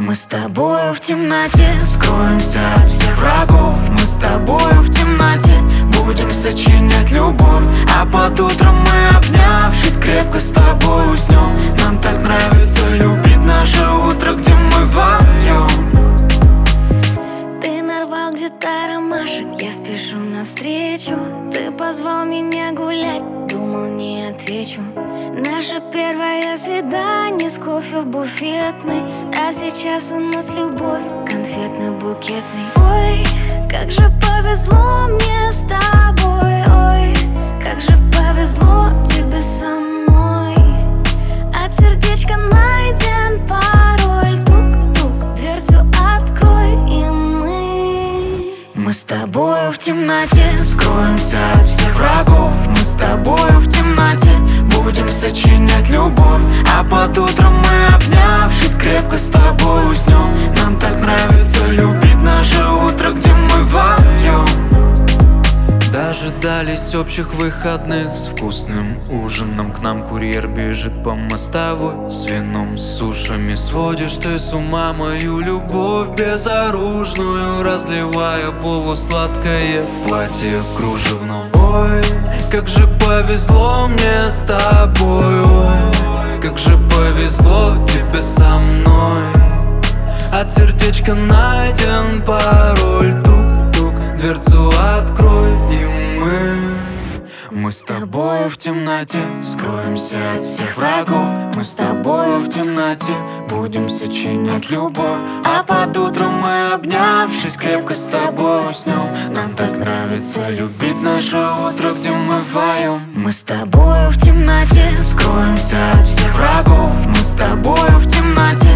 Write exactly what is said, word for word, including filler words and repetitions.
Мы с тобою в темноте скроемся от всех врагов. Мы с тобою в темноте будем сочинять любовь. А под утром мы, обнявшись, крепко с тобой уснем. Нам так нравится любить наше утро, где мы вдвоем. Ты нарвал где-то ромашек, я спешу навстречу. Ты позвал меня гулять, думал, не отвечу. Наше первое свидание с кофе в буфетной, а сейчас у нас любовь конфетно-букетный. Ой, как же повезло мне с тобой. Ой, как же повезло тебе со мной. От сердечка найден пароль. Тук-тук, дверцу открой, и мы Мы с тобою в темноте скроемся от всех врагов. Мы с тобою в темноте будем сочинять любовь. А под утром мы, обнявшись, крепко с тобой уснем. Нам так нравится любить наше утро, где мы вдвоем. Дожидались общих выходных с вкусным ужином. К нам курьер бежит по мостовой с вином, с сушами. Сводишь ты с ума мою любовь безоружную, разливая полусладкое в платье кружевном. Ой, как же повезло мне с тобой. Ой, как же повезло тебе со мной. От сердечка найден пароль. Тук-тук, дверцу открой, и мы Мы с тобою в темноте скроемся от всех врагов. Мы с тобою в темноте будем сочинять любовь. А под утром мы, обнявшись, крепко с тобой уснем. Нам так нравится любить наше утро, где мы вдвоем. Мы с тобою в темноте скроемся от всех врагов. Мы с тобою в темноте